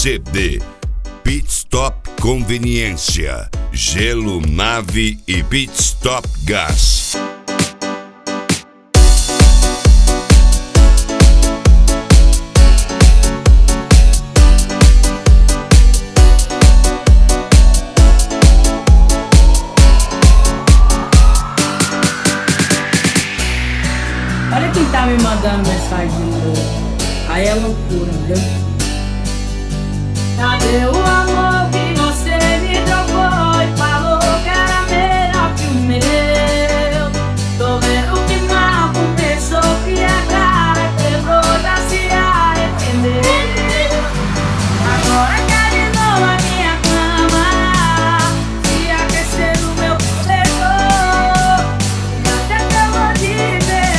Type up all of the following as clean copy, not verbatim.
CD. Pit Stop Conveniência, Gelo Nave e Pit Stop Gás. Olha quem tá me mandando mensagem de novo. Aí é loucura, viu? Cadê o amor que você me trocou e falou que era melhor que o meu? Tô vendo que mal começou, que a cara quebrou, já se arrependeu. Agora quer de novo a minha cama, se aquecer o meu cobertor, e até que eu vou te ver.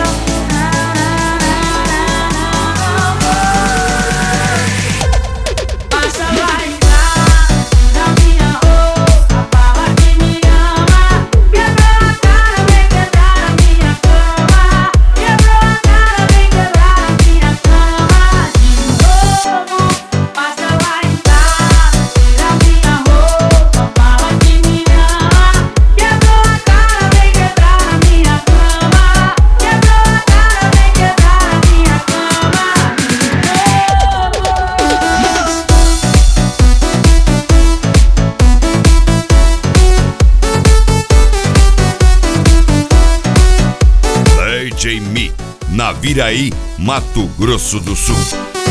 DJ Mi, Naviraí, Mato Grosso do Sul.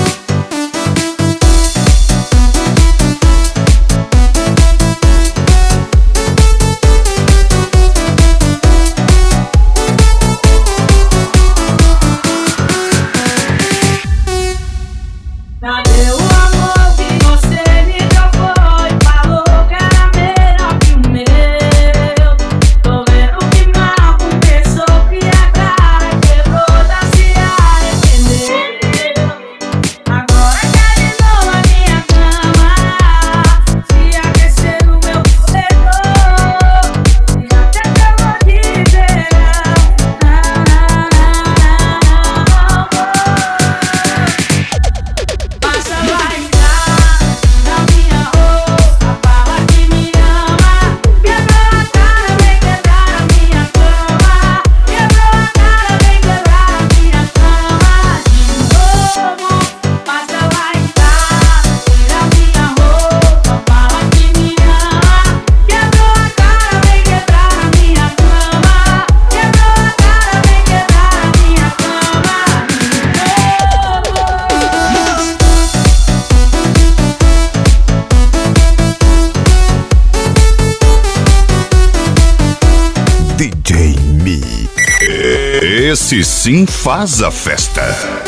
Cadê o amor que você me trocou e falou que era melhor que o meu? Tô vendo que mal começou, que a cara quebrou, já se arrependeu. Agora quer de novo a minha cama, se aquecer o meu cobertor, e até que eu vou te ver. Passa lá em casa, na minha roupa, fala que me ama. Quebrou a cara, vem quebrar a minha cama. Quebrou a cara, vem quebrar a minha cama de novo. Passa lá em casa, na minha roupa, fala que me ama. Quebrou a cara, vem quebrar a minha cama. Quebrou a cara, vem quebrar a minha cama de novo. DJ Mi, esse sim faz a festa.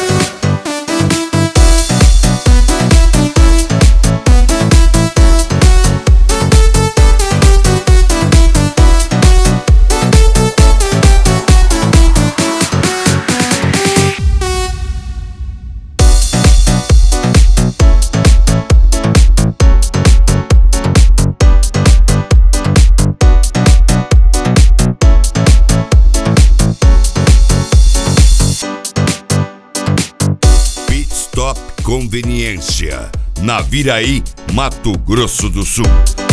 Pit Stop Conveniência, Naviraí, Mato Grosso do Sul.